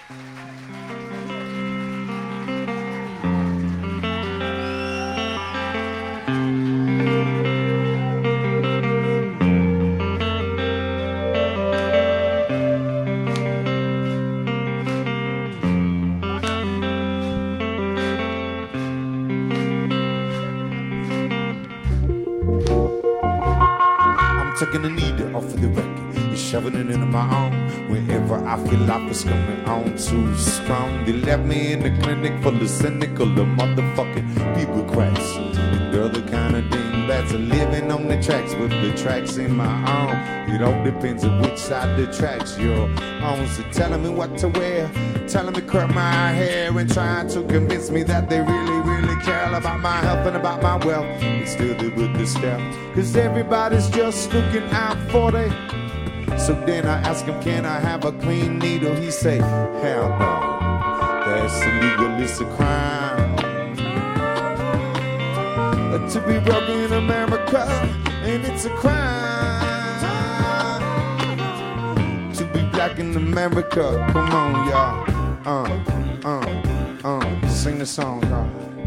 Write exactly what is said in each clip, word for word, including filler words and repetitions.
Taking the needle off of the record and shoving it into my arm. Whenever I feel like it's coming on too strong, they left me in the clinic full of cynical, the motherfucking people cracks. And they're the kind of dingbats are living on the tracks, but the tracks in my arm. It all depends on which side the tracks you're on. So telling me what to wear, telling me curl my hair, and trying to convince me that they really, really care about my health and about my wealth. But still they with the step, cause everybody's just looking out for they. So then I ask him, can I have a clean needle? He say, hell no, that's illegal, it's a crime. To be broke in America, and it's a crime. To be black in America, come on y'all. Uh, uh, uh, sing the song, y'all.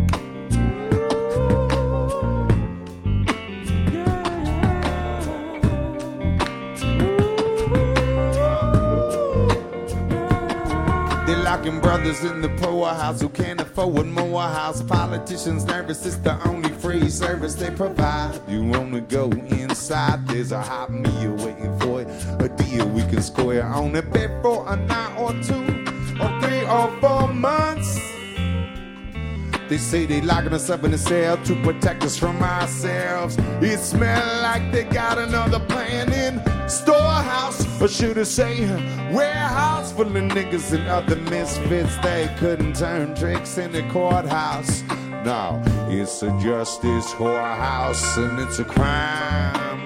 Locking brothers in the poorhouse who can't afford more house. Politicians nervous, it's the only free service they provide. You wanna go inside, there's a hot meal waiting for it. A deal we can square on a bed for a night or two, or three or four months. They say they locking us up in a cell to protect us from ourselves. It smell like they got another plan in storehouse, or should I say warehouse, full of niggas and other misfits. They couldn't turn tricks in the courthouse. No, it's a justice whorehouse, and it's a crime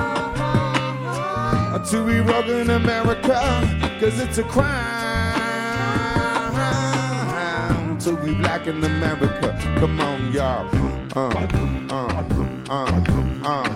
to be broke in America, cause it's a crime to be black in America. Come on, y'all. Uh, uh, uh, uh.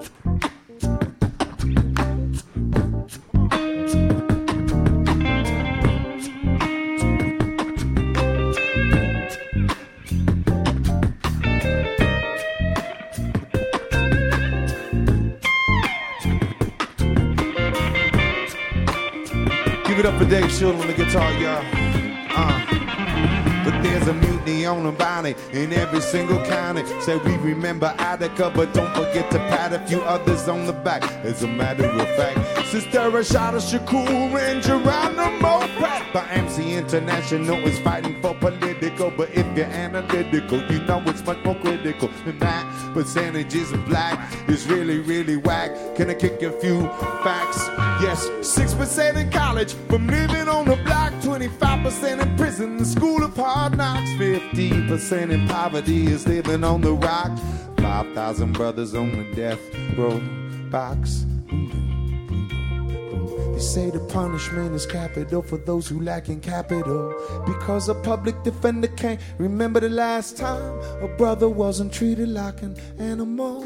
Give it up for Dave Schill on the guitar, y'all. Uh. But there's a mutiny on the body in every single county. Say we remember Attica, but don't forget to pat a few others on the back. As a matter of fact, Sister Rashada Shakur and Geronimo Pratt. But A M C International is fighting for political. But if you're analytical, you know it's much more critical than that. Percentages of black is really, really whack. Can I kick a few facts? Yes, six percent in college from living on the block, twenty-five percent in prison, the school of hard knocks, fifty percent in poverty is living on the rock, five thousand brothers on the death row box. They say the punishment is capital for those who lack in capital, because a public defender can't remember the last time a brother wasn't treated like an animal.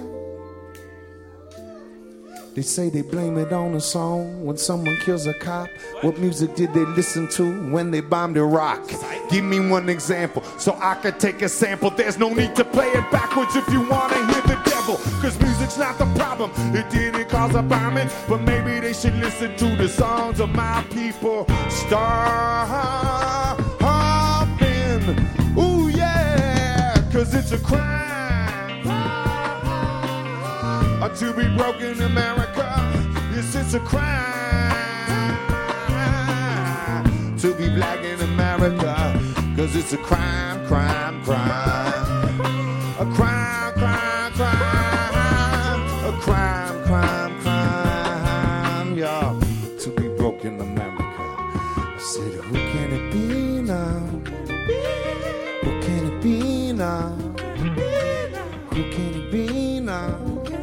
They say they blame it on a song when someone kills a cop. What music did they listen to when they bombed Iraq? Give me one example so I could take a sample. There's no need to play it backwards if you want to hear the devil, cause music's not the problem. It didn't cause a bombing, but maybe they should listen to the songs of my people. Starving, ooh yeah, cause it's a crime to be broke in America. Yes, it's a crime to be black in America, cause it's a crime, crime, crime, a crime, crime, crime, a crime, crime, crime, y'all, to be broke in America. I said, who can it be now? Who can it be now? Who can it be now?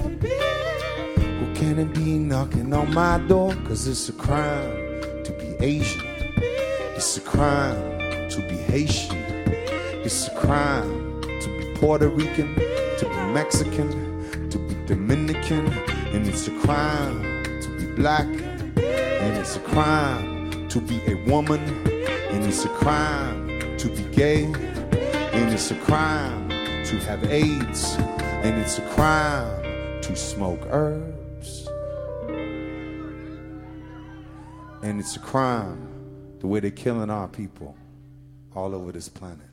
Can it be knocking on my door? Cause it's a crime to be Asian. It's a crime to be Haitian. It's a crime to be Puerto Rican, to be Mexican, to be Dominican. And it's a crime to be black. And it's a crime to be a woman. it's a crime to be gay, and it's a crime to have AIDS, and it's a crime to smoke herbs, and it's a crime the way they're killing our people all over this planet.